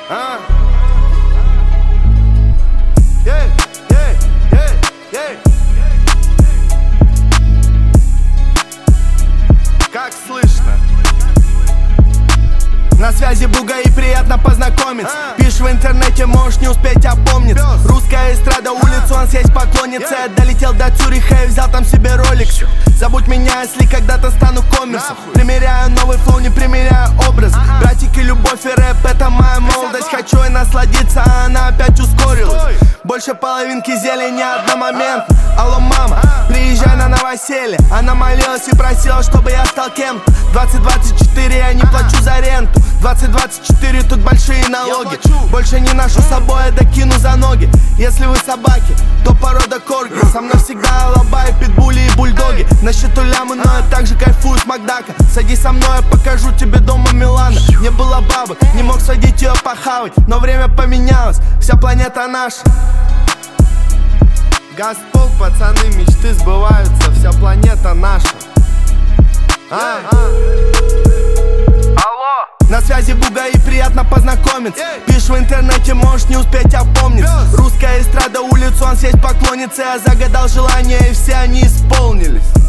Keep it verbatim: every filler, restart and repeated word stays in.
А? Ей, ей, ей, ей. Как слышно? На связи Буга и приятно познакомиться. а? Пишешь в интернете, можешь не успеть опомниться. Пёс. Русская эстрада, улицу, он съесть поклонница. Я долетел до Цюриха и взял там себе ролик. Забудь меня, если когда-то стану коммерсом. Нахуй. Примеряю новый флоу, не примеряю образ. Ага. Братики, любовь и рэп, это моя молодость. Хочу и насладиться, а она опять ускорилась. Стой. Больше половинки зелени одномоментно. Алло, мама, приезжай на новоселье. Она молилась и просила, чтобы я стал кем-то. Двадцать двадцать четыре, я не плачу за ренту. Двадцать двадцать четыре, тут большие налоги. плачу. Больше не ношу с собой, я докину за ноги. Если вы собаки, то порода корги. Со мной всегда алабаи, питбули и бульдоги. На счету лямы, но я также кайфую с Макдака. Садись со мной, я покажу тебе дома Милана. Не было бабы, не мог садить ее похавать. Но время поменялось, вся планета наша. Газпол, пацаны, мечты сбываются. Вся планета наша. А? Алло. На связи Буга и приятно познакомиться. Ей. Пишешь в интернете, можешь не успеть опомниться. Пёс. Русская эстрада, улицу, он съесть поклонница. Я загадал желания, и все они исполнились.